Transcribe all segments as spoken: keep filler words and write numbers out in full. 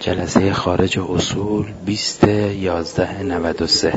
جلسه خارج اصول بیست یازده نود و سه.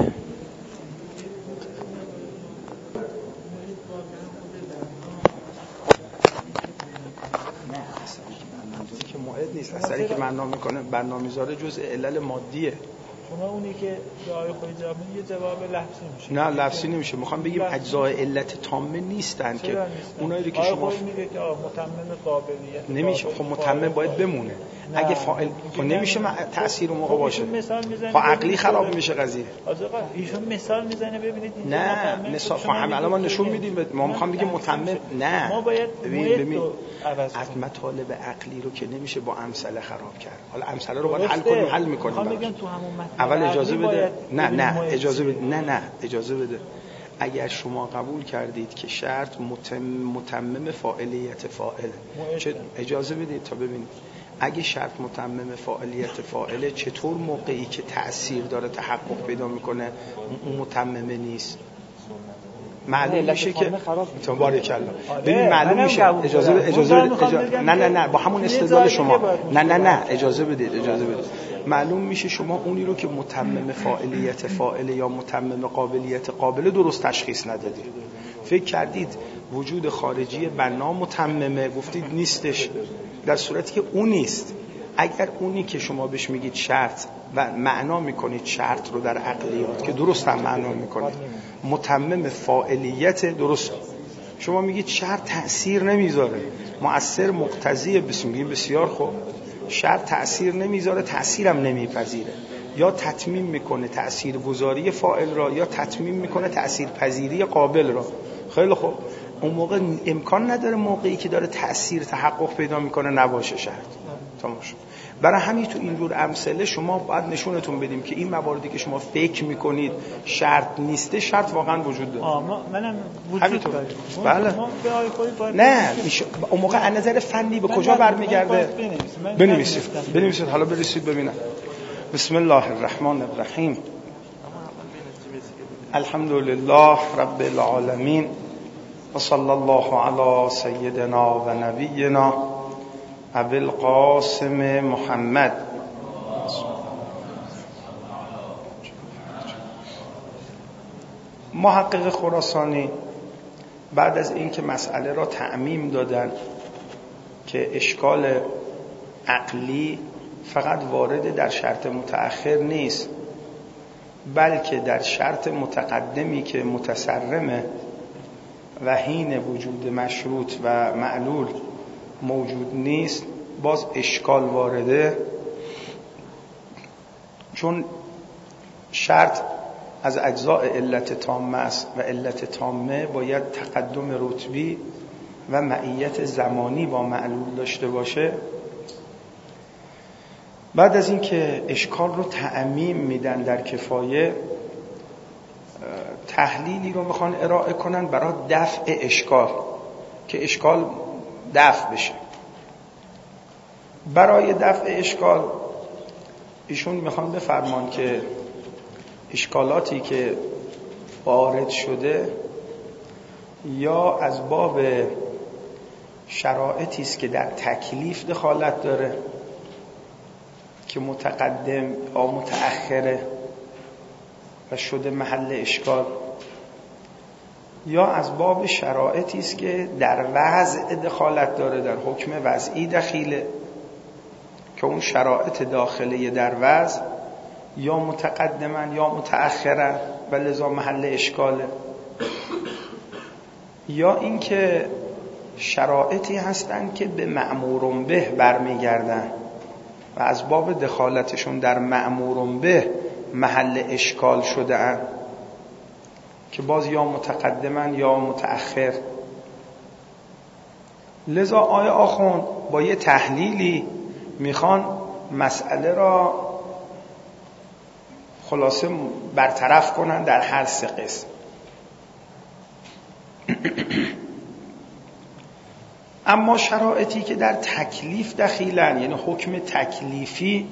که موعد نیست، اثری که برنامه میکنه برنامه‌ریزی جزء علل مادیه. شما اونی که دعای خود جواب یه جواب لفظی میشه. نه لفظی نمیشه. میخوام بگیم اجزای علت تامه نیستن که اونایی که شما میگه که متمم قابلیت نمیشه. خب متمم باید بمونه. اگه فاعل خب نمیشه تأثیر اون موقع باشه. خب عقلی خراب میشه قضیه. آقا ایشون مثال میزنه ببینید اینجا نه مثال خب همه الان ما نشون میدیم. ما میخوام بگیم متمم نه. ما باید ببین از مطالب عقلی رو که نمیشه با امثله خراب کرد. حالا امثله رو باید حل کنیم، حل میکنیم. اول اجازه بده. نه نه اجازه بده. نه نه اجازه بده. اگر شما قبول کردید که شرط متم... متمم فاعلیت فاعل، چه اجازه بدید تا ببینید. اگه شرط متمم فاعلیت فاعله، چطور موقعی که تأثیر داره تحقق پیدا میکنه اون متممه نیست؟ معلوم میشه که بارک الله. ببین معلوم میشه. اجازه بده. اجازه بده. نه نه نه با همون استدلال شما. نه نه نه اجازه بدید. اجازه بدید. معلوم میشه شما اونی رو که متمم فاعلیت فاعله یا متمم قابلیت قابله درست تشخیص ندادید. فکر کردید وجود خارجی بنا متممه، گفتید نیستش، در صورتی که اون نیست. اگر اونی که شما بهش میگید شرط و معنا میکنید شرط رو در عقلیات که درست هم معنا میکنید متمم فاعلیت درست، شما میگید شرط تأثیر نمیذاره، مؤثر مقتضی، بسیار بسیار خوب. شرط تأثیر نمیذاره، تأثیرم نمیپذیره، یا تتمیم میکنه تأثیر گذاری فاعل را یا تتمیم میکنه تأثیر پذیری قابل را. خیلی خوب، اون موقع امکان نداره موقعی که داره تأثیر تحقق پیدا میکنه نباشه شرط. تمام شد. برای همین تو اینجور امثله شما باید نشونتون بدیم که این مواردی که شما فکر میکنید شرط نیسته، شرط واقعا وجود داره. آه ما منم وجود داره. بله. نه میشه اون موقع از نظر فنی به کجا برمیگرده؟ بنویسید. بنویسید حالا برسید ببینم. بسم الله الرحمن الرحیم. الحمد لله رب العالمین و صلی الله علی سیدنا و نبینا ابی القاسم محمد. محقق خراسانی بعد از اینکه مسئله را تعمیم دادن که اشکال عقلی فقط وارد در شرط متأخر نیست بلکه در شرط متقدمی که متصرمه و حین وجود مشروط و معلول موجود نیست باز اشکال وارده، چون شرط از اجزاء علت تامه است و علت تامه باید تقدم رتبی و معیت زمانی با معلول داشته باشه. بعد از اینکه اشکال رو تعمیم میدن در کفایه، تحلیلی رو میخوان ارائه کنن برای دفع اشکال که اشکال دفع بشه. برای دفع اشکال ایشون میخوان بفرمان که اشکالاتی که وارد شده یا از باب شرایطی است که در تکلیف دخالت داره که متقدم یا متأخره و شده محل اشکال، یا از باب شرایطی است که در وضع دخالت داره، در حکم وضعی دخیله که اون شرایط داخلی در وضع یا متقدمن یا متأخرن و لذا محل اشکاله، یا اینکه شرایطی هستن که به مأمور به برمیگردن و از باب دخالتشون در مأمور به محل اشکال شده اند که باز یا متقدمن یا متأخر. لذا آیه آخوند با یه تحلیلی میخوان مسئله را خلاصه برطرف کنن در هر سه قسم. اما شرایطی که در تکلیف دخیلن، یعنی حکم تکلیفی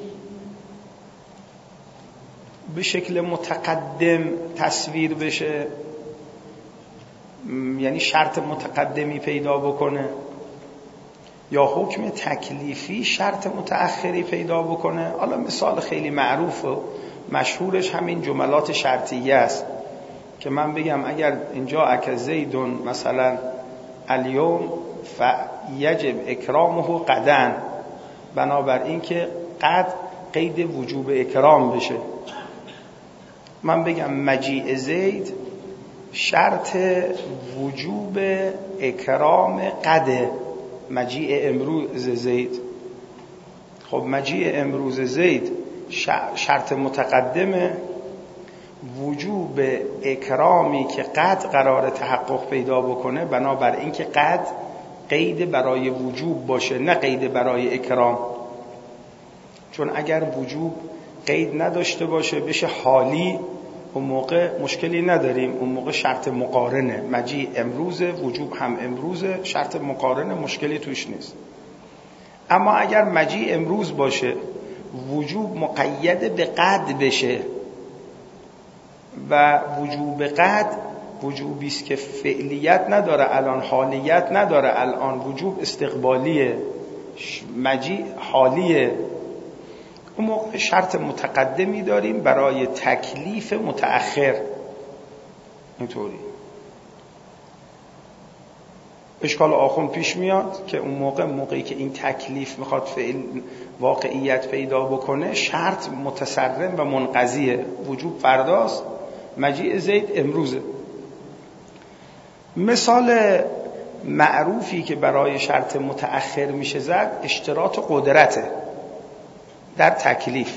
به شکل متقدم تصویر بشه، یعنی شرط متقدمی پیدا بکنه، یا حکم تکلیفی شرط متأخری پیدا بکنه. حالا مثال خیلی معروف و مشهورش همین جملات شرطیه است که من بگم اگر اینجا اک زیدون مثلا الیوم فیجب اکرامه قدن، بنابراین که قد قید وجوب اکرام بشه. من بگم مجیء زید شرط وجوب اکرام قده، مجیء امروز زید. خب مجیء امروز زید شرط متقدمه، وجوب اکرامی که قد قرار تحقق پیدا بکنه، بنابراین که قد قید برای وجوب باشه نه قید برای اکرام. چون اگر وجوب قید نداشته باشه بشه حالی، اون موقع مشکلی نداریم، اون موقع شرط مقارنه، مجیء امروز وجوب هم امروز، شرط مقارنه، مشکلی توش نیست. اما اگر مجیء امروز باشه وجوب مقید به قد بشه و وجوب قد وجوبی است که فعلیت نداره الان، حالیت نداره الان، وجوب استقبالیه، مجیء حالیه، اون موقع شرط متقدمی داریم برای تکلیف متأخر. اینطوری اشکال آخون پیش میاد که اون موقع موقعی که این تکلیف میخواد فعل واقعیت پیدا بکنه شرط متصرم و منقضیه، وجوب فرداست، مجیء زید امروزه. مثال معروفی که برای شرط متأخر میشه زد اشتراط قدرته در تکلیف.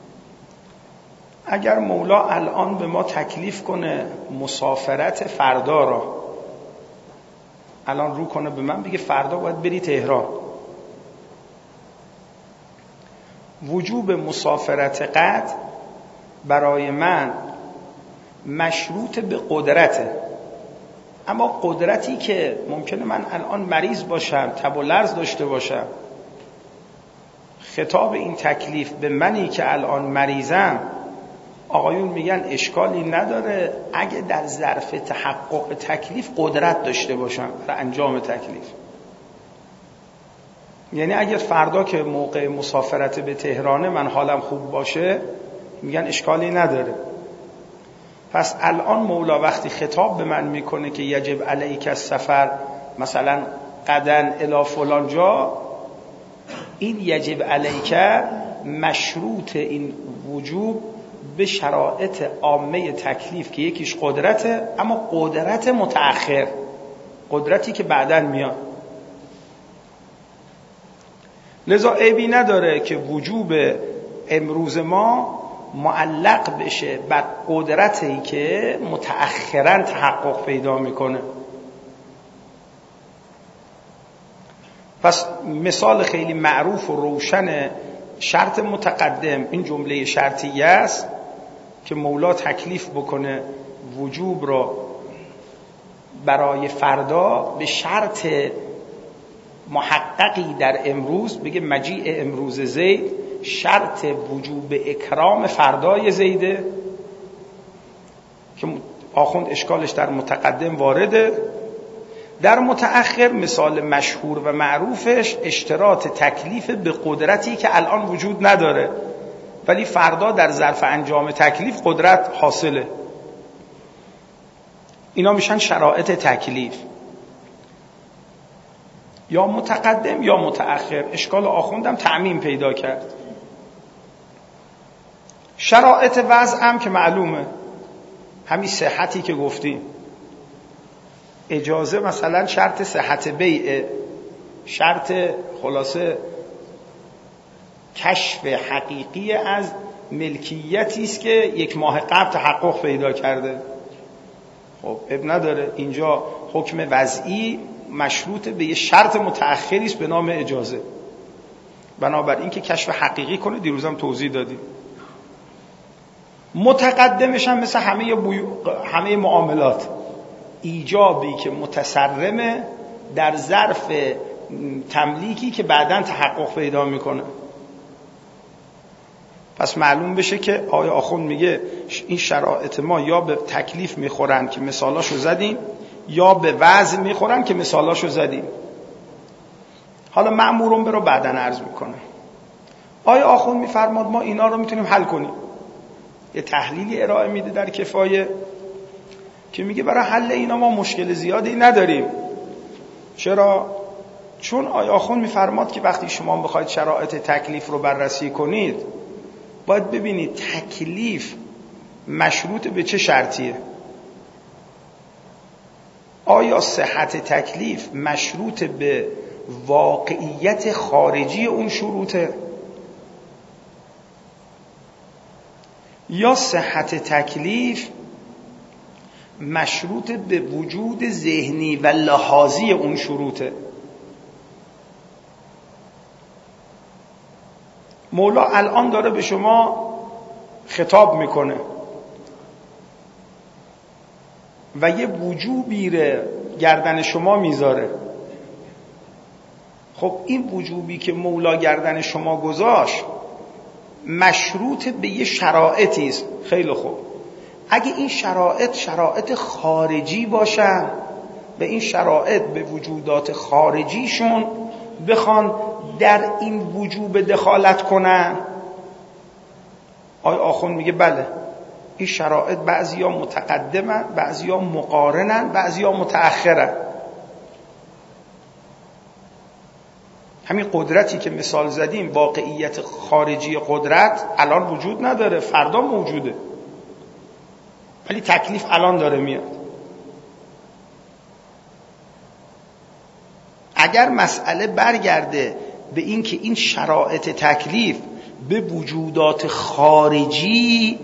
اگر مولا الان به ما تکلیف کنه مسافرت فردا را، الان رو کنه به من بگه فردا باید بری تهران، وجوب مسافرت قد برای من مشروط به قدرته. اما قدرتی که ممکنه من الان مریض باشم، تب و لرز داشته باشم، خطاب این تکلیف به منی که الان مریضم، آقایون میگن اشکالی نداره اگه در ظرف تحقق تکلیف قدرت داشته باشم برای انجام تکلیف. یعنی اگر فردا که موقع مسافرت به تهرانه من حالم خوب باشه میگن اشکالی نداره. پس الان مولا وقتی خطاب به من میکنه که یجب علیک السفر مثلا قدن الی فلان جا، این یجب علیک مشروط این وجوب به شرایط عامه تکلیف که یکیش قدرته، اما قدرت متأخر، قدرتی که بعداً میاد. لذا عیبی نداره که وجوب امروز ما معلق بشه بر قدرتی که متأخراً تحقق پیدا میکنه. پس مثال خیلی معروف و روشن شرط متقدم این جمله شرطیه است که مولا تکلیف بکنه وجوب را برای فردا به شرط محققی در امروز، بگه مجیء امروز زید شرط وجوب اکرام فردای زیده، که آخوند اشکالش در متقدم وارده. در متأخر مثال مشهور و معروفش اشتراط تکلیف به قدرتی که الان وجود نداره ولی فردا در ظرف انجام تکلیف قدرت حاصله. اینا میشن شرایط تکلیف، یا متقدم یا متأخر. اشکال آخوندم تعمیم پیدا کرد. شرایط وضع هم که معلومه، همین صحتی که گفتیم، اجازه مثلا شرط صحت بیع، شرط خلاصه کشف حقیقی از ملکیتی است که یک ماه قبل تحقق پیدا کرده. خب اب نداره، اینجا حکم وضعی مشروط به یه شرط متأخری است به نام اجازه، بنابراین که کشف حقیقی کنه. دیروزم توضیح دادیم. متقدمش هم مثل همه بوی... همه معاملات، ایجابی که متصرمه در ظرف تملیکی که بعداً تحقق پیدا میکنه. پس معلوم بشه که آیا آخوند میگه این شرایط ما یا به تکلیف میخورن که مثالاشو زدیم، یا به وضع میخورن که مثالاشو زدیم. حالا مأمورون برو بعدن عرض میکنه. آیا آخوند میفرماد ما اینا رو میتونیم حل کنیم؟ یه تحلیلی ارائه میده در کفایه که میگه برای حل اینا ما مشکل زیادی نداریم. چرا؟ چون آیا آخوند میفرماد که وقتی شما بخواید شرایط تکلیف رو بررسی کنید باید ببینید تکلیف مشروط به چه شرطیه. آیا صحت تکلیف مشروط به واقعیت خارجی اون شروطه یا صحت تکلیف مشروط به وجود ذهنی و لحاظی اون شروطه؟ مولا الان داره به شما خطاب میکنه و یه وجوبی رو گردن شما میذاره. خب این وجوبی که مولا گردن شما گذاشت مشروط به یه شرایطی است. خیلی خوب، اگه این شرایط شرایط خارجی باشن، به این شرایط به وجودات خارجیشون بخوان در این وجوب دخالت کنن، آیا آخوند میگه بله این شرایط بعضی ها متقدمن، بعضی ها مقارنن، بعضی ها متأخرن. همین قدرتی که مثال زدیم، واقعیت خارجی قدرت الان وجود نداره، فردا موجوده، ولی تکلیف الان داره میاد. اگر مسئله برگرده به این که این شرایط تکلیف به وجودات خارجی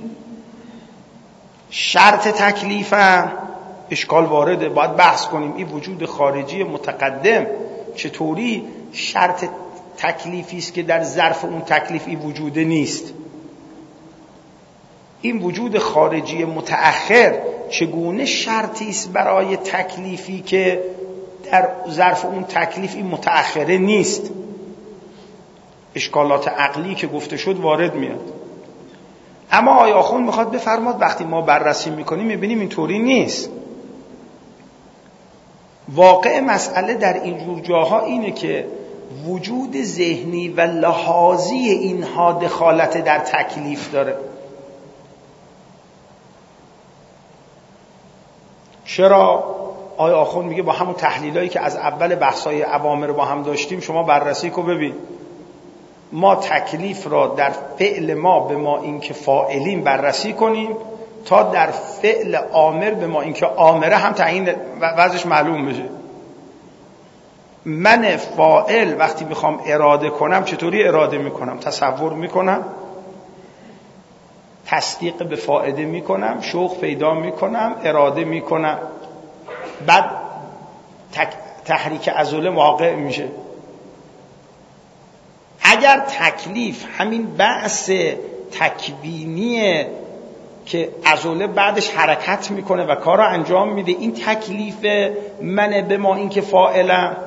شرط تکلیفن، اشکال وارده، باید بحث کنیم این وجود خارجی متقدم چطوری شرط تکلیفی است که در ظرف اون تکلیفی وجوده نیست. این وجود خارجی متأخر چگونه شرطی است برای تکلیفی که در ظرف اون تکلیفی متأخره نیست. اشکالات عقلی که گفته شد وارد میاد. اما آیا آخوند میخواد بفرماد وقتی ما بررسی میکنیم میبینیم اینطوری نیست. واقع مسئله در اینجور جاها اینه که وجود ذهنی و لحاظی اینها دخالت در تکلیف داره. چرا؟ آیا آخوند میگه با همون تحلیلایی که از اول بحثای اوامر با هم داشتیم شما بررسی کو ببین، ما تکلیف را در فعل ما به ما اینکه فاعلین بررسی کنیم تا در فعل آمر به ما اینکه آمره هم تعیین وضعش معلوم بشه. من فاعل وقتی میخوام اراده کنم چطوری اراده میکنم؟ تصور میکنم، تصدیق به فائده میکنم، شوق پیدا میکنم، اراده میکنم، بعد تحریک عضله واقع میشه. اگر تکلیف همین بحث تکوینیه که عضله بعدش حرکت میکنه و کار رو انجام میده، این تکلیف من به ما این که فاعلم،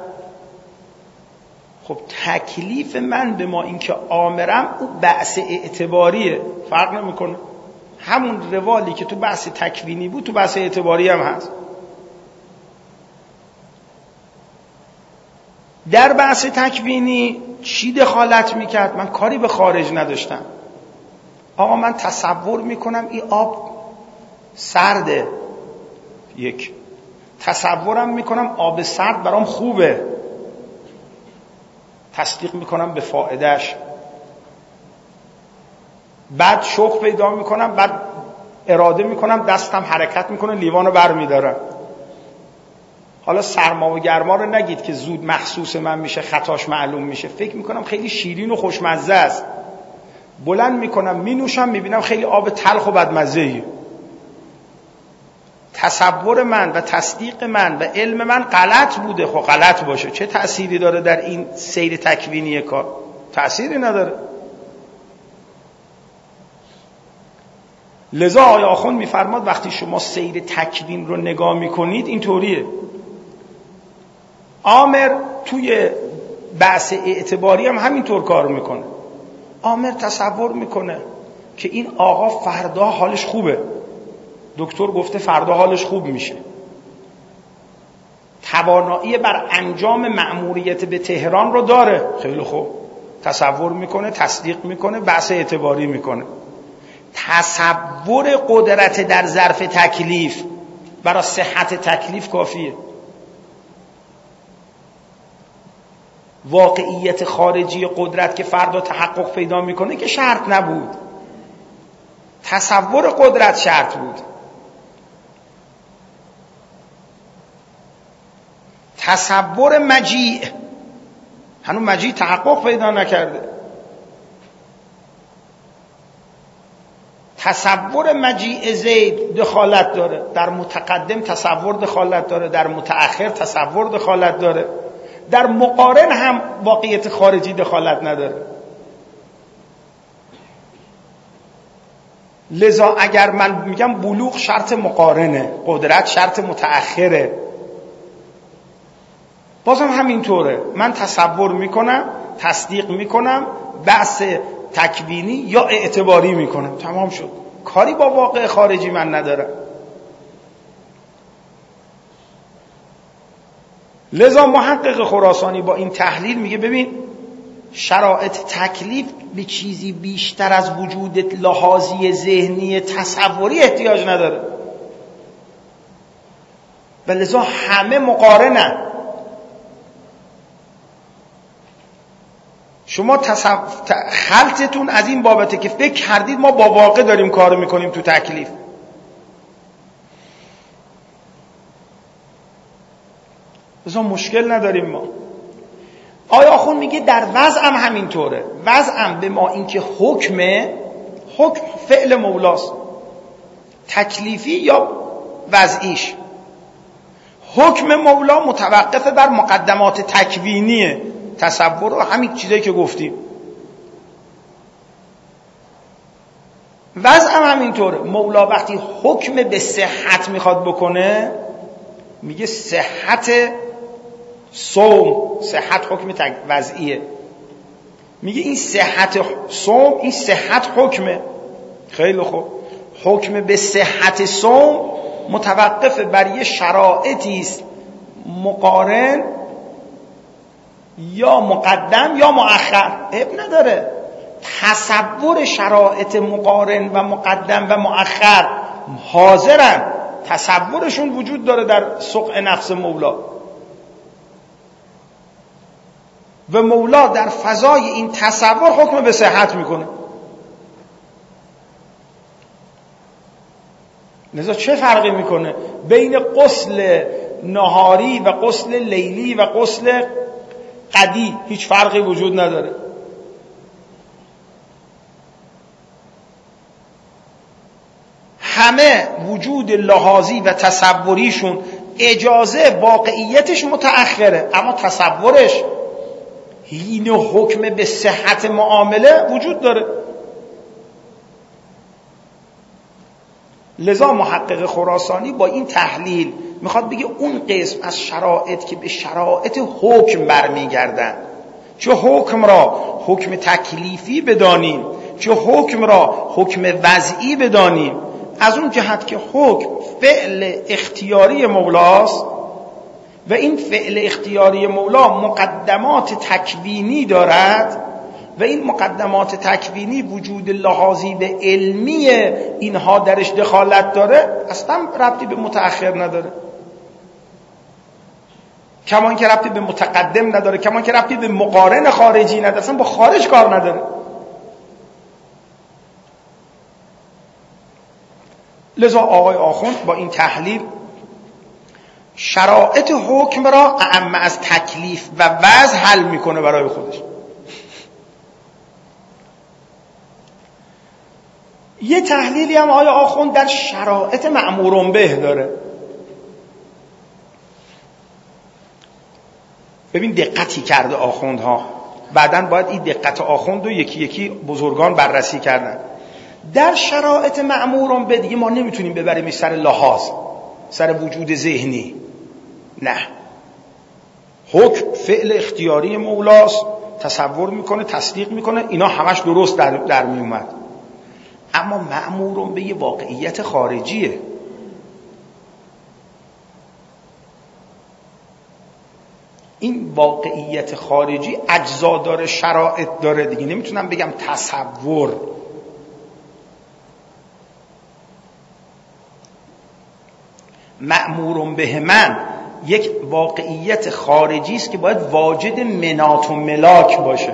خب تکلیف من به ما این که آمرم او بحث اعتباریه، فرق نمیکنه. همون روالی که تو بحث تکوینی بود تو بحث اعتباری هم هست. در بحث تکوینی چی دخالت میکرد؟ من کاری به خارج نداشتم. آقا من تصور میکنم این آب سرده، یک تصورم میکنم آب سرد برام خوبه، تصدیق میکنم به فائدهش، بعد شوق پیدا میکنم، بعد اراده میکنم، دستم حرکت میکنه، لیوانو بر میدارم. حالا سرما و گرما رو نگید که زود محسوس من میشه، خطاش معلوم میشه. فکر میکنم خیلی شیرین و خوشمزه است، بلند میکنم مینوشم میبینم خیلی آب تلخ و بدمزه‌ای. تصور من و تصدیق من و علم من غلط بوده. خب غلط باشه چه تأثیری داره در این سیر تکوینی کار؟ تأثیری نداره. لذا آیا آخوند میفرماد وقتی شما سیر تکوین رو نگاه میکنید اینطوریه. آمر توی بحث اعتباری هم همینطور کار میکنه. آمر تصور میکنه که این آقا فردا حالش خوبه، دکتر گفته فردا حالش خوب میشه. توانایی بر انجام مأموریت به تهران رو داره. خیلی خوب، تصور میکنه، تصدیق میکنه، بحث اعتباری میکنه. تصور قدرت در ظرف تکلیف برای صحت تکلیف کافیه. واقعیت خارجی قدرت که فردا تحقق پیدا میکنه که شرط نبود، تصور قدرت شرط بود. تصور مجیء، هنوز مجیء تحقق پیدا نکرده. تصور مجیء زید دخالت داره، در متقدم تصور دخالت داره، در متأخر تصور دخالت داره، در مقارن هم واقعیت خارجی دخالت نداره. لذا اگر من میگم بلوغ شرط مقارنه، قدرت شرط متأخره، بازم همینطوره. من تصور میکنم، تصدیق میکنم، بحث تکوینی یا اعتباری میکنم، تمام شد. کاری با واقع خارجی من ندارم. لذا محقق خراسانی با این تحلیل میگه ببین، شرایط تکلیف به چیزی بیشتر از وجود لحاظی ذهنی تصوری احتیاج نداره و لذا همه مقارنن. شما تصف... خلطتون از این بابته که فکر کردید ما با واقع داریم کار میکنیم تو تکلیف. لذا مشکل نداریم ما. آیا آخون میگه در وضع هم همینطوره. وضع هم به ما اینکه حکمه، حکم فعل مولاست، تکلیفی یا وضعیش. حکم مولا متوقف بر مقدمات تکوینیه، تصور و همین چیزایی که گفتیم. وضع هم همینطوره. مولا وقتی حکم به صحت میخواد بکنه میگه صحت صوم، صحت حکم وضعیه، میگه این صحت صوم، این صحت حکمه. خیلی خوب، حکم به صحت صوم متوقف بر یه شرایطی است مقارن یا مقدم یا مؤخر، عیب نداره. تصور شرایط مقارن و مقدم و مؤخر حاضرن، تصورشون وجود داره در سقع نفس مولا و مولا در فضای این تصور حکم به صحت میکنه. لذا چه فرقی میکنه بین غسل نهاری و غسل لیلی و غسل قدی؟ هیچ فرقی وجود نداره. همه وجود لحاظی و تصوریشون اجازه واقعیتش متأخره، اما تصورش این حکم به صحت معامله وجود داره. لذا محقق خراسانی با این تحلیل میخواد بگه اون قسم از شرایط که به شرایط حکم برمیگردن، چه حکم را حکم تکلیفی بدانیم، چه حکم را حکم وضعی بدانیم، از اون جهت که حکم فعل اختیاری مولاست و این فعل اختیاری مولا مقدمات تکوینی دارد و این مقدمات تکوینی وجود لحاظی و علمی اینها درش دخالت داره، اصلا ربطی به متأخر نداره، کمان که ربطی به متقدم نداره، کمان که ربطی به مقارن خارجی نداره، اصلا با خارج کار نداره. لذا آقای آخوند با این تحلیل شرایط حکم را اعم از تکلیف و وضع حل میکنه برای خودش. یه تحلیلی هم آقای آخوند در شرایط مأمورون به داره. ببین دقتی کرده آخوندها، بعداً باید این دقت آخوند رو یکی یکی بزرگان بررسی کردن. در شرایط مأمورون به دیگه ما نمیتونیم ببریمش سر لحاظ، سر وجود ذهنی، نه. حکم فعل اختیاری مولاست، تصور میکنه، تصدیق میکنه، اینا همش درست در, در میومد. اما مأمورون به یه واقعیت خارجیه. این واقعیت خارجی اجزا داره، شرایط داره دیگه. نمیتونم بگم تصور. مأمور به من یک واقعیت خارجی است که باید واجد منات و ملاک باشه.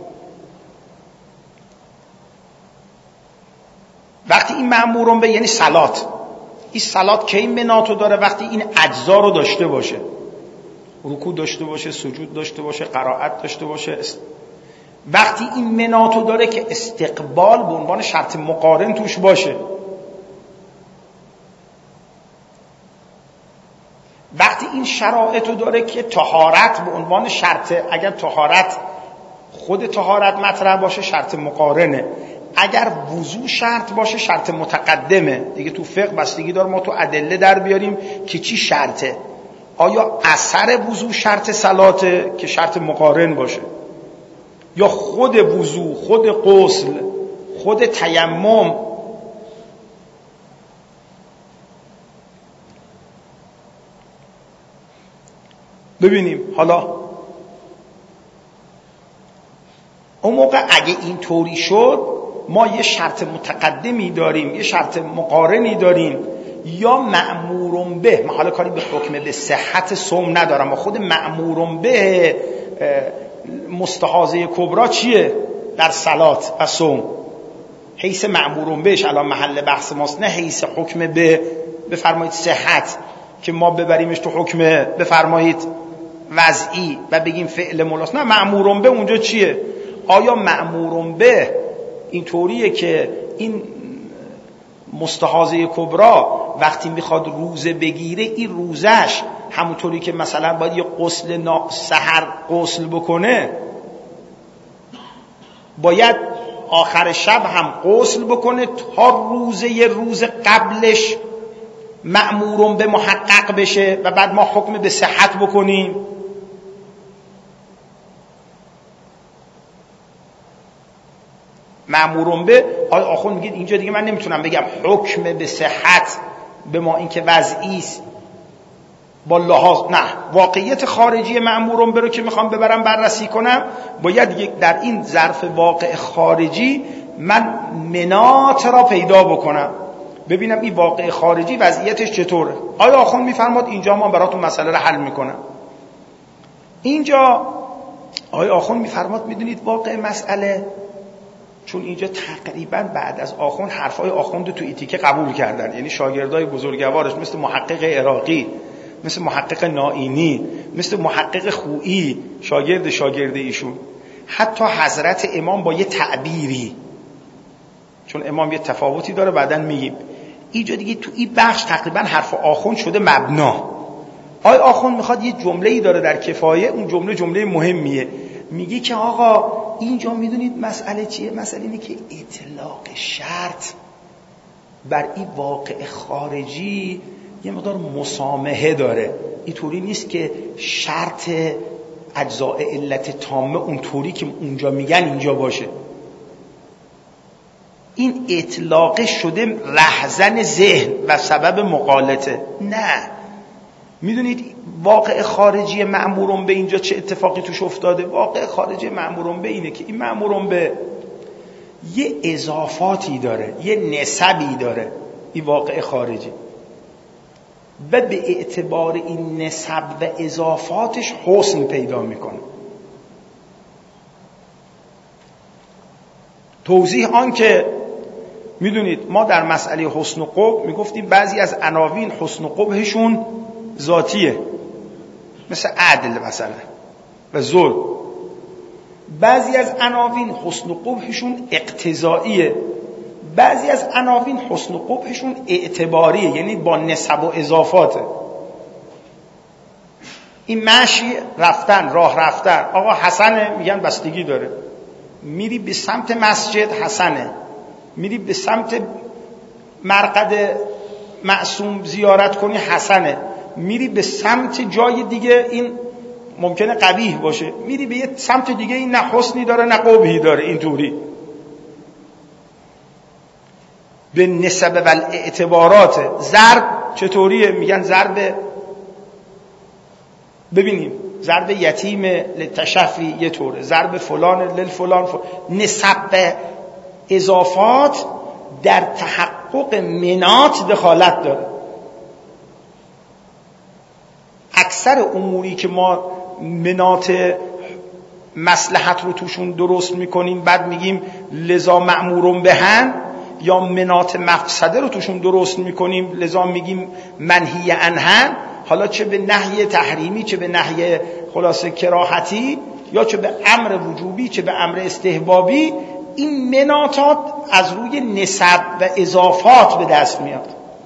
وقتی این مأمور به یعنی صلات، این صلات که این مناتو داره وقتی این اجزا رو داشته باشه، رکوع داشته باشه، سجود داشته باشه، قرائت داشته باشه. وقتی این مناتو داره که استقبال به عنوان شرط مقارن توش باشه. وقتی این شرایطو داره که طهارت به عنوان شرط، اگر طهارت خود طهارت مطرح باشه شرط مقارنه، اگر وضو شرط باشه شرط متقدمه. دیگه تو فقه بستگی داره ما تو ادله در بیاریم که چی شرطه. آیا اثر وضو شرط صلاته که شرط مقارن باشه، یا خود وضو، خود غسل، خود تیمم؟ ببینیم حالا اون موقع اگه این طوری شد ما یه شرط متقدمی داریم، یه شرط مقارنی داریم، یا مأمور به. من حالا کاری به حکم به صحت صوم ندارم، خود مأمور به مستحاضه کبرا چیه در صلات و صوم؟ حیث مأمور بهش الان محل بحث ماست، نه حیث حکم به بفرمایید صحت که ما ببریمش تو حکم بفرمایید وضعی و بگیم فعل ملاست. نه، مأمور به اونجا چیه؟ آیا مأمور به این طوریه که این مستحاضه کبرا وقتی میخواد روزه بگیره این روزش همونطوری که مثلا باید یه غسل سحر غسل بکنه باید آخر شب هم غسل بکنه تا روزه یه روز قبلش مأمور به محقق بشه و بعد ما حکم به صحت بکنیم؟ مأمور به آقای آخوند میگید اینجا دیگه من نمیتونم بگم حکم به صحت به ما این که وضعی است با لحاظ، نه، واقعیت خارجی مأمور به رو که میخوام ببرم بررسی کنم باید یک در این ظرف واقع خارجی من منات را پیدا بکنم، ببینم این واقع خارجی وضعیتش چطوره. آقای آخوند میفرماد اینجا ما براتون مسئله رو حل میکنم. اینجا آقای آخوند میفرماد میدونید واقع مسئله، چون اینجا تقریبا بعد از آخوند حرفای آخوند تو ایتیکه قبول کردن، یعنی شاگردای بزرگوارش مثل محقق عراقی، مثل محقق نائینی، مثل محقق خویی، شاگرد شاگرد ایشون، حتی حضرت امام با یه تعبیری، چون امام یه تفاوتی داره بعدن میگیم، اینجا دیگه تو این بخش تقریبا حرف آخوند شده مبنا. آقای آخوند میخواد یه جمله‌ای داره در کفایه، اون جمله جمله مهمیه، میگه که آقا اینجا میدونید مسئله چیه؟ مسئله اینه که اطلاق شرط بر این واقع خارجی یه مقدار مسامحه داره. اینطوری نیست که شرط اجزاء علت تامه اونطوری که اونجا میگن اینجا باشه. این اطلاق شده رهزن ذهن و سبب مغالطه. نه، میدونید واقع خارجی مأمور به اینجا چه اتفاقی توش افتاده؟ واقع خارجی مأمور به اینه که این مأمور به یه اضافاتی داره، یه نسبی داره این واقع خارجی، و به اعتبار این نسب و اضافاتش حسن پیدا میکنه. توضیح آن که میدونید ما در مسئله حسن و قبح میگفتیم بعضی از عناوین حسن و قبحشون ذاتیه، مثل عدل مثلا و ظلم. بعضی از عناوین حسن و قبحشون اقتضائیه، بعضی از عناوین حسن و قبحشون اعتباریه، یعنی با نسب و اضافاته. این مشی رفتن، راه رفتن، آقا حسنه، میگن بستگی داره. میری به سمت مسجد حسنه، میری به سمت مرقد معصوم زیارت کنی حسنه، میری به سمت جای دیگه این ممکنه قبیح باشه، میری به یه سمت دیگه این نه حسنی داره نه قبحی داره. اینطوری به نسب و اعتبارات. ضرب چطوریه؟ میگن ضرب، ببینیم ضرب یتیم للتشفی یه طوره، ضرب فلان للفلان فلان. نسب به اضافات در تحقق منات دخالت داره. اکثر اموری که ما منات مصلحت رو توشون درست میکنیم بعد میگیم لذا مأمورون بهن، یا منات مفسده رو توشون درست میکنیم لذا میگیم منهی عنهن، حالا چه به نهی تحریمی چه به نهی خلاصه کراهتی یا چه به امر وجوبی چه به امر استحبابی، این مناتات از روی نسب و اضافات به دست میاد.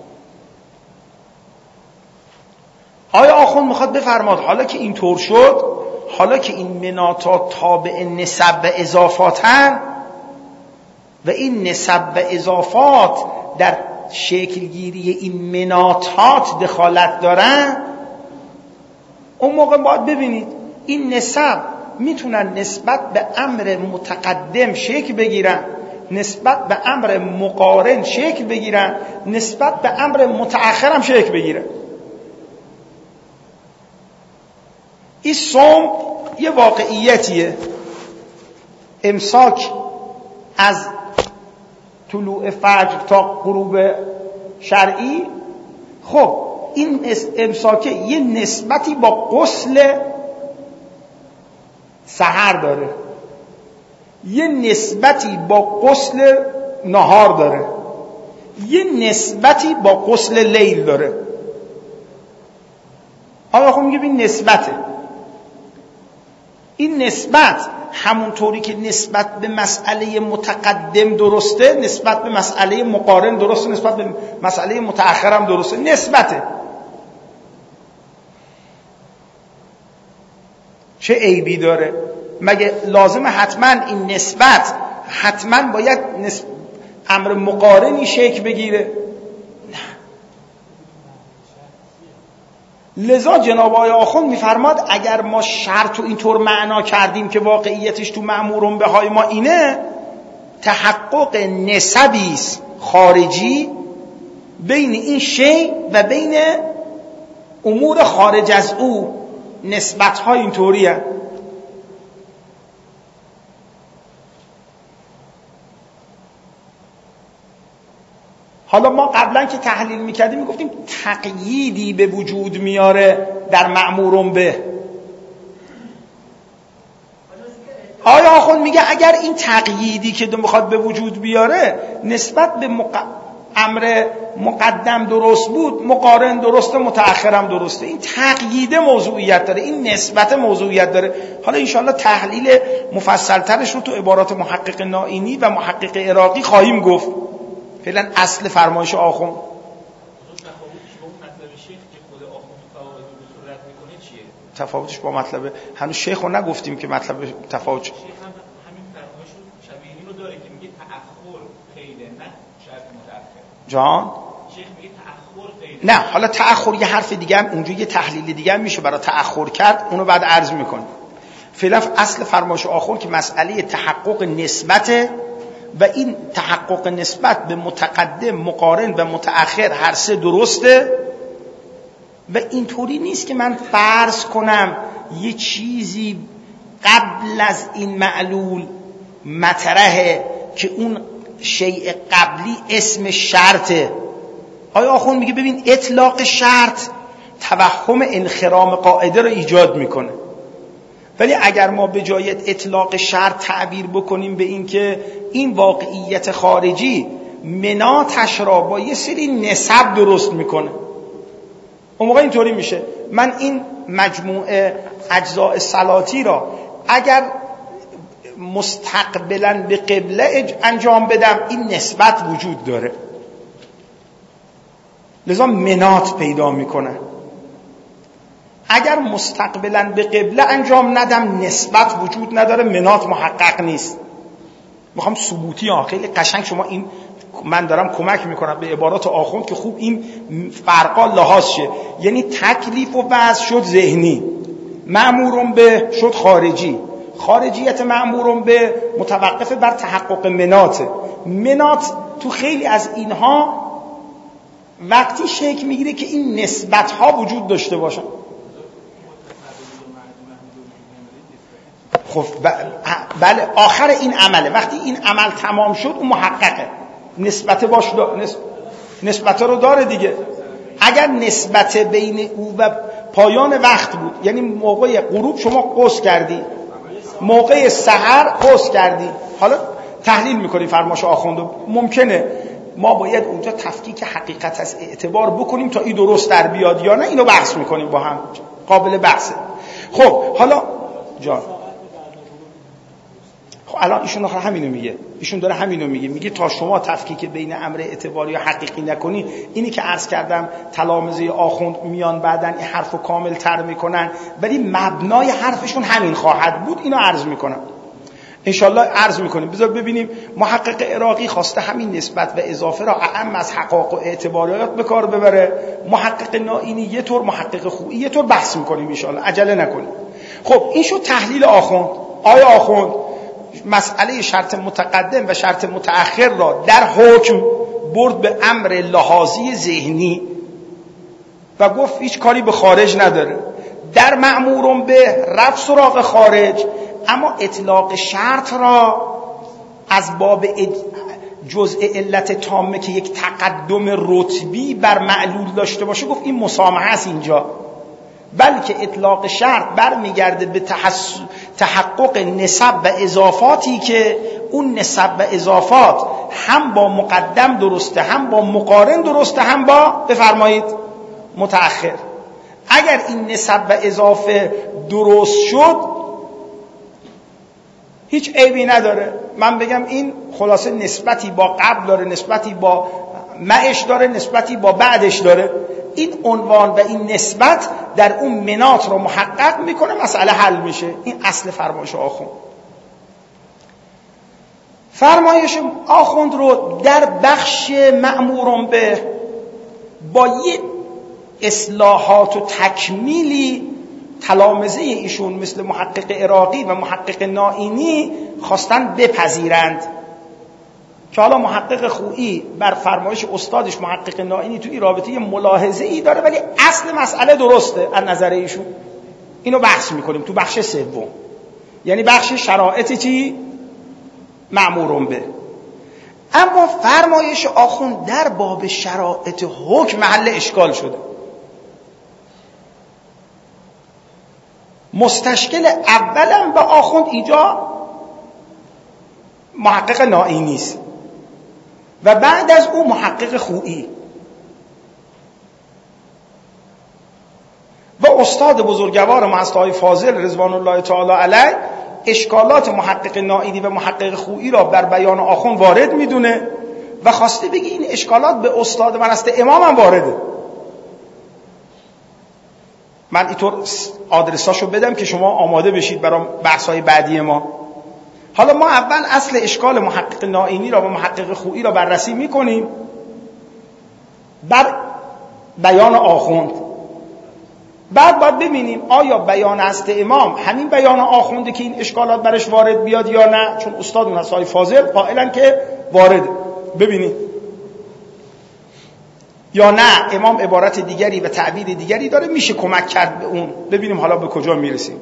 آیا آخوند میخواد بفرماد حالا که این طور شد، حالا که این مناتات تابع نسب و اضافاتن و این نسب و اضافات در شکلگیری این مناتات دخالت دارن، اون موقع باید ببینید این نسب میتونن نسبت به امر متقدم شکل بگیرن، نسبت به امر مقارن شکل بگیرن، نسبت به امر متأخر هم شکل بگیرن. این صوم یه واقعیتیه، امساک از طلوع فجر تا غروب شرعی. خب این امساکه یه نسبتی با غسل سحر داره، یه نسبتی با غسل نهار داره، یه نسبتی با غسل لیل داره. آقا خب میگه این نسبته. این نسبت همونطوری که نسبت به مسئله متقدم درسته، نسبت به مسئله مقارن درسته، نسبت به مسئله متأخر هم درسته، نسبته. چه عیبی داره؟ مگه لازمه حتما این نسبت حتما باید نسب... امر مقارنی شکل بگیره؟ لذا جناب آقای آخوند میفرماد اگر ما شرط رو اینطور معنا کردیم که واقعیتش تو مأمورون به های ما اینه، تحقق نسبی خارجی بین این شی و بین امور خارج از او، نسبت ها اینطوریه. حالا ما قبلا که تحلیل میکردیم میگفتیم تقییدی به وجود میاره در مأمورون به. آیا آخوند میگه اگر این تقییدی که میخواد به وجود بیاره نسبت به مق... امر مقدم درست بود، مقارن درسته، متأخرم درسته، این تقیید موضوعیت داره، این نسبت موضوعیت داره. حالا انشاءالله تحلیل مفصلترش رو تو عبارات محقق نائینی و محقق عراقی خواهیم گفت. فعلا اصل فرمایش آخوند تفاوتش با مطلب هنوز شیخ رو نگفتیم که مطلب تفاوت. شیخ هم همین فرمایش شبیه این رو داره که میگه تأخر خیره، نه شرط متأخر. جان شیخ میگه تأخر خیره. نه حالا تأخر یه حرف دیگه هم اونجا یه تحلیل دیگه هم میشه برای تأخر کرد، اونو بعد عرض میکنیم. فعلا اصل فرمایش آخوند که مسئله تحقق نسبت و این تحقق نسبت به متقدم، مقارن و متأخر هر سه درسته و اینطوری نیست که من فرض کنم یه چیزی قبل از این معلول مطرحه که اون شیء قبلی اسم شرطه. آیا آخوند میگه ببین اطلاق شرط توهم انخرام قاعده رو ایجاد میکنه، ولی اگر ما به جای اطلاق شرط تعبیر بکنیم به این که این واقعیت خارجی مناتش را با یه سری نسب درست میکنه، اون موقع اینطوری میشه من این مجموعه اجزاء صلاتی را اگر مستقبلا به قبله انجام بدم این نسبت وجود داره، لذا منات پیدا میکنه. اگر مستقبلا به قبله انجام ندم نسبت وجود نداره، منات محقق نیست. میخوام ثبوتی ها خیلی قشنگ شما این من دارم کمک میکنم به عبارات آخوند که خوب این فرقا لحاظ شه. یعنی تکلیف و وضع شد ذهنی، مأمورون به شد خارجی، خارجیت مأمورون به متوقف بر تحقق منات. منات تو خیلی از اینها وقتی شکل میگیره که این نسبت ها وجود داشته باشن. خب بله آخر این عمله. وقتی این عمل تمام شد اون محققه، نسبت باش دا... نس... نسبت رو داره دیگه. اگر نسبت بین او و پایان وقت بود، یعنی موقع غروب شما غسل کردی، موقع سحر غسل کردی، حالا تحلیل میکنی فرمایش آخوند، ممکنه ما باید اونجا تفکیک حقیقت از اعتبار بکنیم تا این درست در بیاد یا نه، اینو بحث میکنیم با هم، قابل بحثه. خب حالا جان خب الان ایشون آخر همینو میگه، ایشون داره همینو میگه، میگه تا شما تفکیک بین امر اعتباری یا حقیقی نکنی، اینی که عرض کردم تلامذه آخوند میان بعدن این حرفو کامل تر میکنن، ولی مبنای حرفشون همین خواهد بود. اینو عرض میکنم انشالله، عرض میکنیم. بذار ببینیم محقق عراقی خواسته همین نسبت و اضافه را اعم از حقائق و اعتباریات به کار ببره، محقق نائینی یه طور، محقق خویی یه طور بحث میکنیم انشالله، عجله نکنیم. خب این شد تحلیل آخوند. آیا آخوند مسئله شرط متقدم و شرط متأخر را در حکم برد به امر لحاظی ذهنی و گفت هیچ کاری به خارج نداره، در مأمورم به رفت سراغ خارج، اما اطلاق شرط را از باب جزء علت تامه که یک تقدم رتبی بر معلول داشته باشه گفت این مسامحه است اینجا، بلکه اطلاق شرط برمیگرده به تحس... تحقق نسب و اضافاتی که اون نسب و اضافات هم با مقدم درسته، هم با مقارن درسته، هم با بفرمایید متأخر. اگر این نسب و اضافه درست شد هیچ عیبی نداره، من بگم این خلاصه نسبتی با قبل داره، نسبتی با معش داره، نسبتی با بعدش داره. این عنوان و این نسبت در اون مناط رو محقق میکنه، مسئله حل میشه. این اصل فرمایش آخوند. فرمایش آخوند رو در بخش مأمورم به با یه اصلاحات و تکمیلی تلامذه ایشون مثل محقق عراقی و محقق نائینی خواستن بپذیرند که حالا محقق خویی بر فرمایش استادش محقق نائینی تو این رابطه یه ملاحظه ای داره، ولی اصل مسئله درسته از نظر ایشون. اینو بحث میکنیم تو بخش سوم، یعنی بخش شرایط چی؟ مأمورم به. اما فرمایش آخوند در باب شرایط حکم محل اشکال شده. مستشکل اولا به آخوند اینجا محقق نائینی است و بعد از او محقق خویی و استاد بزرگوار ما استاد فاضل رضوان الله تعالی علیه اشکالات محقق نائینی و محقق خویی را بر بیان آخوند وارد میدونه و خواسته بگه این اشکالات به استاد من است امام هم وارده. من اینطور آدرساشو بدم که شما آماده بشید برای بحث‌های بعدی ما. حالا ما اول اصل اشکال محقق نائینی را و محقق خویی را بررسی میکنیم، بر بیان آخوند. بعد باید ببینیم آیا بیان است امام همین بیان آخونده که این اشکالات برش وارد بیاد یا نه، چون استاد اون هستای فاضل قائلن که وارد. ببینید یا نه امام عبارت دیگری و تعبیر دیگری داره، میشه کمک کرد به اون. ببینیم حالا به کجا میرسیم.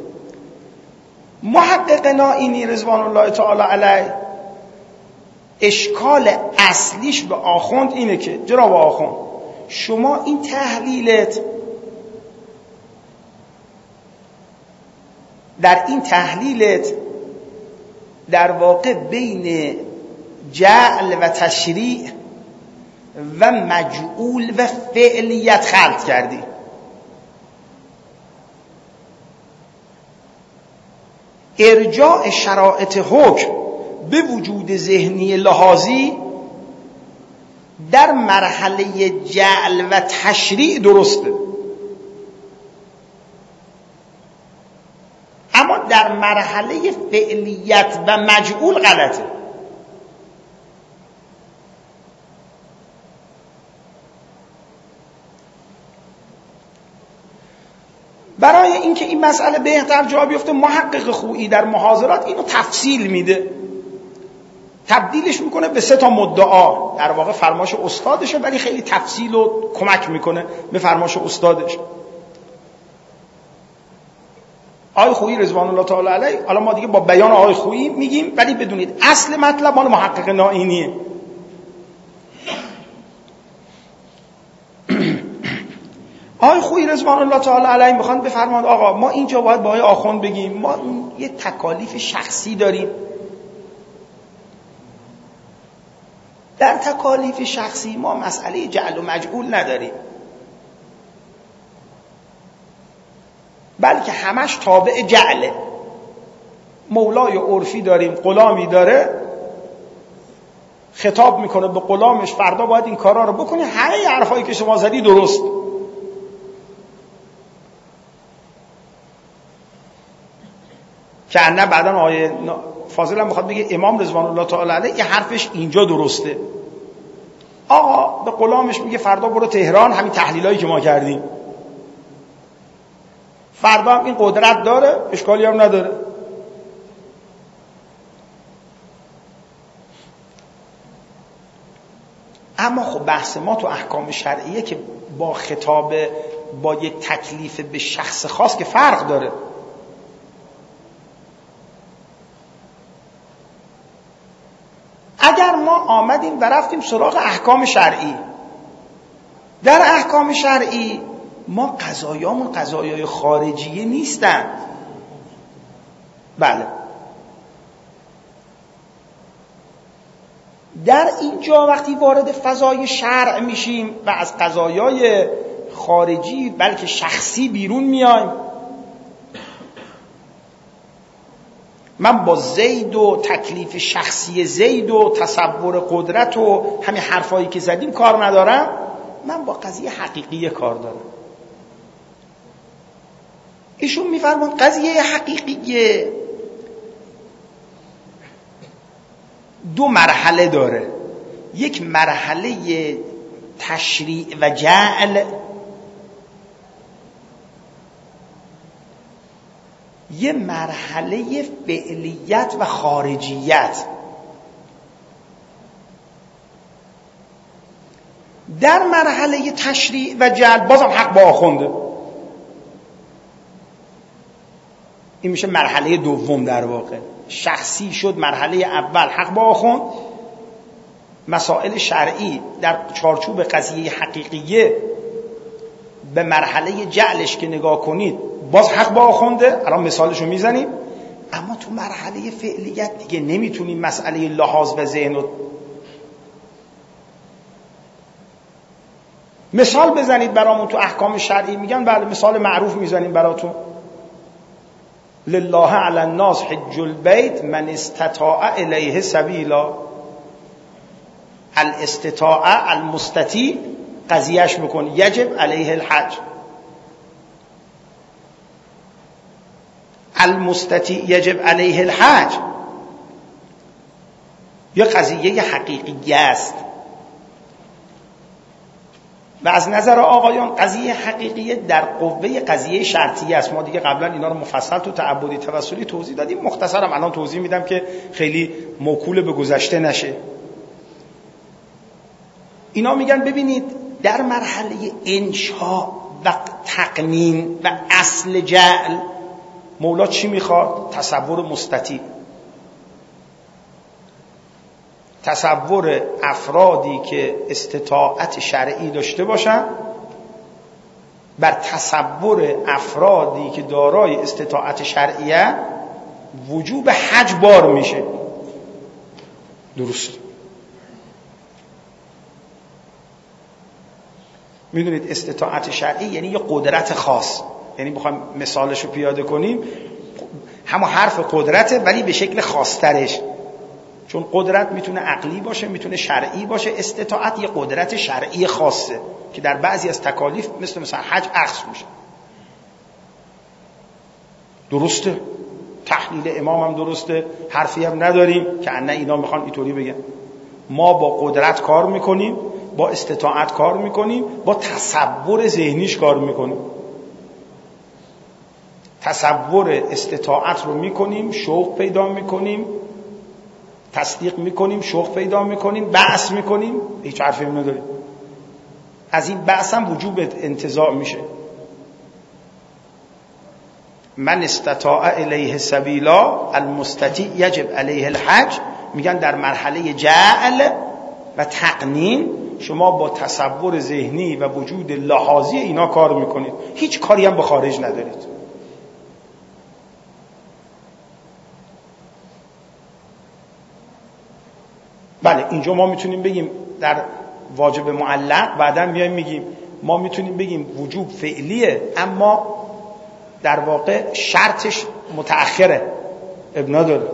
محقق نائینی رضوان الله تعالی علیه اشکال اصلیش به آخوند اینه که جناب آخوند شما این تحلیلت در این تحلیلت در واقع بین جعل و تشریع و مجعول و فعلیت خلط کردی. ارجاع شرایط حکم به وجود ذهنی لحاظی در مرحله جعل و تشریع درسته، اما در مرحله فعلیت و مجعول غلطه. برای اینکه این مسئله بهتر جا بیفته محقق خویی در محاضرات اینو تفصیل میده، تبدیلش میکنه به سه تا مدعا. در واقع فرمایش استادشه ولی خیلی تفصیل و کمک میکنه به فرمایش استادش. آقای خویی رضوان الله تعالی علیه، حالا ما دیگه با بیان آقای خویی میگیم، ولی بدونید اصل مطلب مال محقق نائینیه. آقای خویی رضوان الله تعالی علیه میخوان بفرمایند آقا ما اینجا باید با آقای آخوند بگیم ما یه تکالیف شخصی داریم. در تکالیف شخصی ما مسئله جعل و مجعول نداریم، بلکه همش تابع جعله. مولای عرفی داریم، غلامی داره، خطاب میکنه به غلامش فردا باید این کارا رو بکنی، همه حرفایی که شما زدی درست. که نه بعدن آقای فاضل هم میخواد بگه امام رضوان الله تعالی علیه یه حرفش اینجا درسته. آقا به غلامش میگه فردا برو تهران همین تحلیلایی که ما کردیم. فردا هم این قدرت داره، اشکالی هم نداره. اما خب بحث ما تو احکام شرعیه که با خطاب با یک تکلیف به شخص خاص که فرق داره. اگر ما آمدیم و رفتیم سراغ احکام شرعی، در احکام شرعی ما قضایامون قضایای خارجیه نیستن. بله، در اینجا وقتی وارد فضای شرع میشیم و از قضایای خارجی بلکه شخصی بیرون میایم، من با زید و تکلیف شخصی زید و تصور قدرت و همین حرفایی که زدیم کار ندارم، من با قضیه حقیقی کار دارم. ایشون میفرمان قضیه حقیقی دو مرحله داره. یک مرحله تشریع و جعل، یه مرحله فعلیت و خارجیت. در مرحله تشریع و جعل بازم حق با آخونده. این میشه مرحله دوم. در واقع شخصی شد مرحله اول حق با آخوند، مسائل شرعی در چارچوب قضیه حقیقیه به مرحله جعلش که نگاه کنید باز حق با آخونده، الان مثالشو میزنیم. اما تو مرحله فعلیت دیگه نمیتونیم مسئله لحاظ و ذهن رو مثال بزنید برامون تو احکام شرعی. میگن بله، مثال معروف میزنیم براتون. لله علی الناس حج البیت من استطاع الیه سبیلا. الاستطاع المستطیع قضیهش میکن یجب علیه الحج. المستطیع یجب علیه الحج یه قضیه حقیقی است و از نظر آقایان قضیه حقیقیه در قوه قضیه شرطیه است. ما دیگه قبلا اینا رو مفصل تو تعبدی توسلی توضیح دادیم، مختصرم الان توضیح میدم که خیلی موکول به گذشته نشه. اینا میگن ببینید در مرحله انشاء و تقنین و اصل جعل مولا چی میخواد؟ تصور مستطیع، تصور افرادی که استطاعت شرعی داشته باشن بر تصور افرادی که دارای استطاعت شرعیه وجوب حج بار میشه. درست. میدونید استطاعت شرعی یعنی یه قدرت خاص، یعنی بخوایم مثالشو پیاده کنیم همون حرف قدرته ولی به شکل خاصترش، چون قدرت میتونه عقلی باشه میتونه شرعی باشه. استطاعت یه قدرت شرعی خاصه که در بعضی از تکالیف مثل مثلا حج اخذ میشه. درسته، تحلیل امام هم درسته، حرفی هم نداریم که نه اینا میخوان اینطوری بگن. ما با قدرت کار میکنیم، با استطاعت کار میکنیم، با تصور ذهنیش کار میکنیم. تصور استطاعت رو میکنیم، شوق پیدا میکنیم، تصدیق میکنیم، شوق پیدا میکنیم، بحث میکنیم، هیچ حرفی نداریم. از این بحث هم وجوب انتزاع میشه. من استطاع الیه سبیلا المستطیع یجب علیه الحج، میگن در مرحله جعل و تقنین شما با تصور ذهنی و وجود لحاظی اینا کار میکنید، هیچ کاری هم به خارج ندارید. بله اینجا ما میتونیم بگیم در واجب معلق، بعداً میایم میگیم ما میتونیم بگیم وجوب فعلیه اما در واقع شرطش متأخره، اب نداره.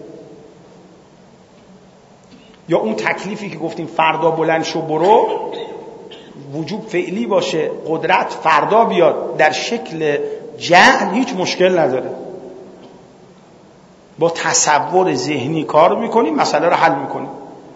یا اون تکلیفی که گفتیم فردا بلند شو برو، وجوب فعلی باشه، قدرت فردا بیاد در شکل جعل، هیچ مشکل نداره. با تصور ذهنی کار میکنیم، مسئله رو حل میکنیم.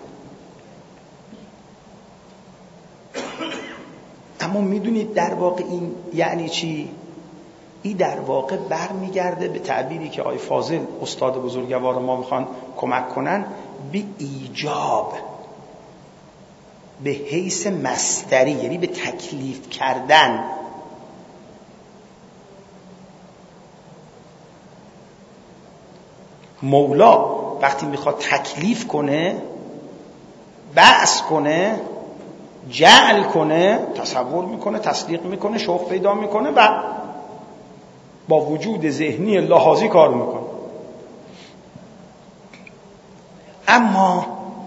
اما میدونید در واقع این یعنی چی؟ این در واقع برمیگرده به تعبیری که آقای فاضل استاد بزرگوار ما میخوان کمک کنن، به ایجاب به حیث مصدری، یعنی به تکلیف کردن. مولا وقتی میخواد تکلیف کنه، بعث کنه، جعل کنه، تصور میکنه، تصدیق میکنه، شوق پیدا میکنه و با وجود ذهنی لحاظی کار میکنه. اما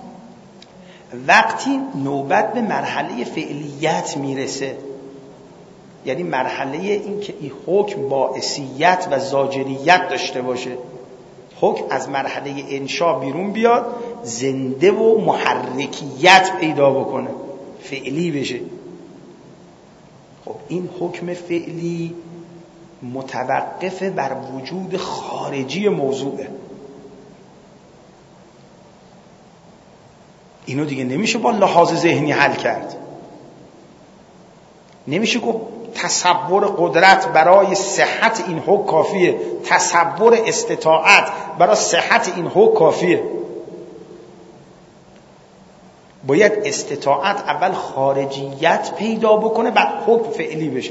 وقتی نوبت به مرحله فعلیت میرسه، یعنی مرحله این که این حکم باعثیت و زاجریت داشته باشه، حکم از مرحله انشا بیرون بیاد، زنده و محرکیت پیدا بکنه، فعلی بشه. خب این حکم فعلی متوقف بر وجود خارجی موضوعه. اینو دیگه نمیشه با لحاظ ذهنی حل کرد. نمیشه گفت تصور قدرت برای صحت این حکم کافیه، تصور استطاعت برای صحت این حکم کافیه. باید استطاعت اول خارجیت پیدا بکنه، بعد حکم فعلی بشه.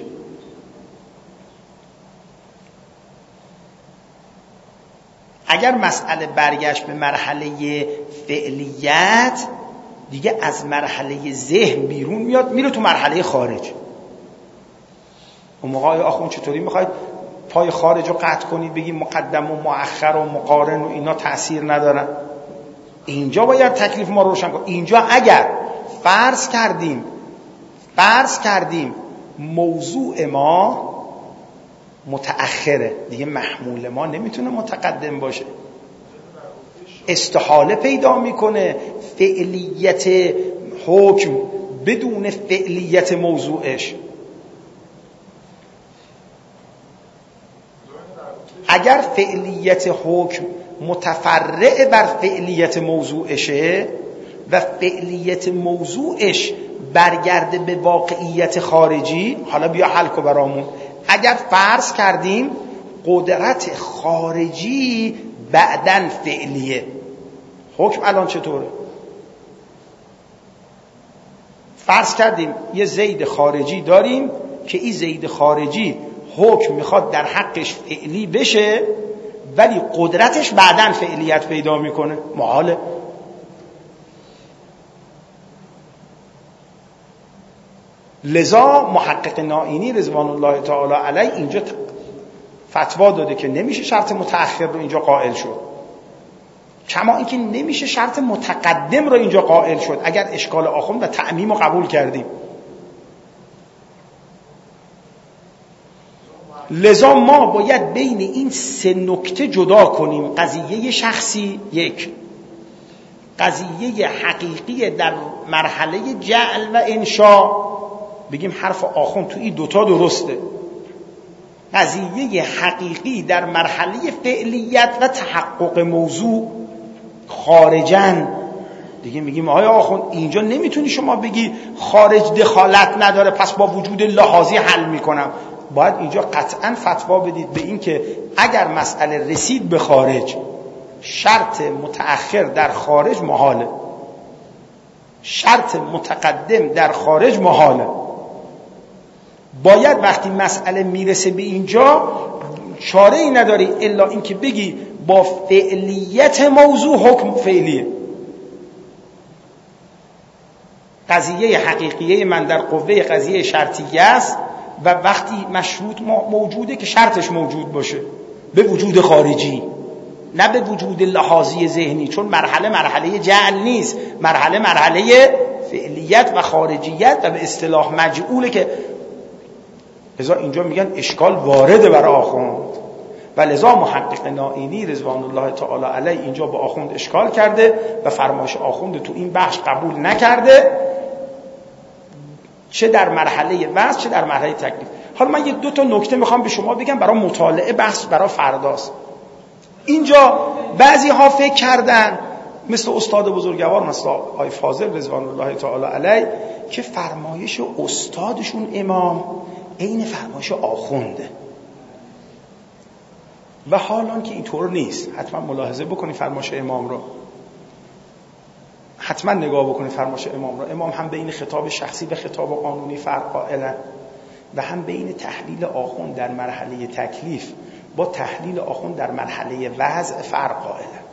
اگر مسئله برگشت به مرحله فعلیت، دیگه از مرحله ذهن بیرون میاد، میره تو مرحله خارج. اون موقع آخون چطوری میخواید پای خارج رو قطع کنید بگید مقدم و مؤخر و مقارن و اینا تأثیر ندارن؟ اینجا باید تکلیف ما رو روشن کنیم. اینجا اگر فرض کردیم فرض کردیم موضوع ما متأخره، دیگه محمول ما نمیتونه متقدم باشه، استحاله پیدا میکنه فعلیت حکم بدون فعلیت موضوعش. اگر فعلیت حکم متفرع بر فعلیت موضوعشه و فعلیت موضوعش برگرده به واقعیت خارجی، حالا بیا حل کن برامون. اگر فرض کردیم قدرت خارجی بعدن فعلیه، حکم الان چطوره؟ فرض کردیم یه زید خارجی داریم که این زید خارجی حکم میخواد در حقش فعلی بشه ولی قدرتش بعدن فعلیت پیدا میکنه، محاله. لذا محقق نائینی رضوان الله تعالی علیه اینجا فتوا داده که نمیشه شرط متأخر رو اینجا قائل شد، کما اینکه نمیشه شرط متقدم رو اینجا قائل شد اگر اشکال آخوند و تعمیم رو قبول کردیم. لذا ما باید بین این سه نکته جدا کنیم: قضیه شخصی یک، قضیه حقیقی در مرحله جعل و انشا، بگیم حرف آخوند تو این دوتا درسته، قضیه حقیقی در مرحله فعلیت و تحقق موضوع خارجن، دیگه میگیم آیا آخوند اینجا نمیتونی شما بگی خارج دخالت نداره پس با وجود لحاظی حل میکنم. باید اینجا قطعا فتوا بدید به این که اگر مسئله رسید به خارج، شرط متأخر در خارج محاله، شرط متقدم در خارج محاله. باید وقتی مسئله میرسه به اینجا چاره ای نداری الا اینکه بگی با فعلیت موضوع حکم فعلیه. قضیه حقیقیه من در قوه قضیه شرطیه است و وقتی مشروط موجوده که شرطش موجود باشه به وجود خارجی، نه به وجود لحاظی ذهنی، چون مرحله مرحله جعل نیست، مرحله مرحله فعلیت و خارجیت و به اصطلاح مجعوله که لذا اینجا میگن اشکال وارده برای آخوند و لذا محقق نائینی رضوان الله تعالی علیه اینجا با آخوند اشکال کرده و فرمایش آخوند تو این بخش قبول نکرده، چه در مرحله وضع چه در مرحله تکلیف. حالا من یک دو تا نکته میخوام به شما بگم برای مطالعه، بحث برای فرداست. اینجا بعضی ها فکر کردن مثل استاد بزرگوار مثل آقای فاضل رضوان الله تعالی علیه که فرمایش استادشون امام عین فرمایش آخونده و حالان که اینطور نیست. حتما ملاحظه بکنید فرمایش امام رو، حتما نگاه بکنید فرمایش امام رو. امام هم بین خطاب شخصی و خطاب قانونی فرق قائلن و هم بین تحلیل آخوند در مرحله تکلیف با تحلیل آخوند در مرحله وضع فرق قائلن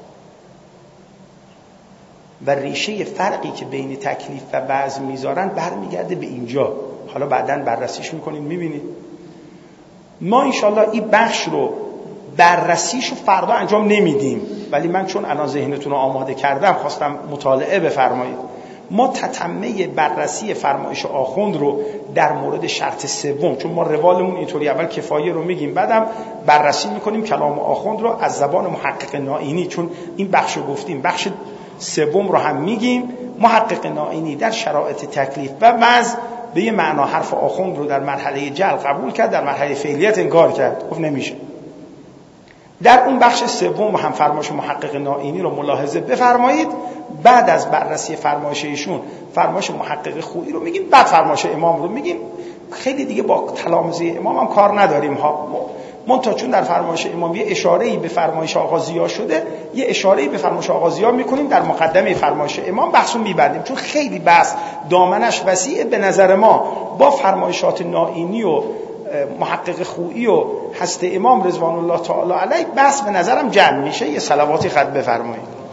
و ریشه فرقی که بین تکلیف و وضع میذارن برمیگرده به اینجا. حالا بعداً بررسیش میکنید میبینید. ما انشالله این بخش رو بررسیشو فردا انجام نمیدیم، ولی من چون الان ذهنتون رو آماده کردم خواستم مطالعه بفرمایید. ما تتمه بررسی فرمایش آخوند رو در مورد شرط سوم، چون ما روالمون اینطوری اول کفایه رو میگیم بعدم بررسی میکنیم کلام آخوند رو از زبان محقق نائینی، چون این بخش رو گفتیم بخش سوم رو هم میگیم. محقق نائینی در شرایط تکلیف و وضع به یه معنا حرف آخوند رو در مرحله جعل قبول کرد، در مرحله فعلیت انکار کرد، گفت نمیشه. در اون بخش سوم هم فرمایش محقق نائینی رو ملاحظه بفرمایید. بعد از بررسی فرمایش ایشون فرمایش محقق خویی رو میگیم، بعد فرمایش امام رو میگیم. خیلی دیگه با تلامذه امام هم کار نداریم ها، منتها چون در فرمایش امام یه اشاره‌ای به فرمایش آقا ضیا شده، یه اشاره‌ای به فرمایش آقا ضیا میکنیم در مقدمه فرمایش امام، بحثو میبندیم چون خیلی بحث دامنش وسیعه. به نظر ما با فرمایشات نائینی و محقق خویی و هست امام رضوان الله تعالی علیه بحث به نظرم جمع میشه. یه صلواتی خط بفرمایید.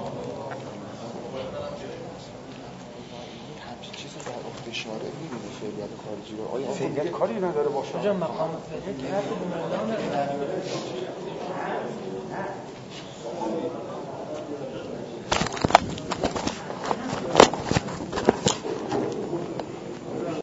فعلیت کاری نداره باشه. کجا مقام فعلیت که حرف به مولانا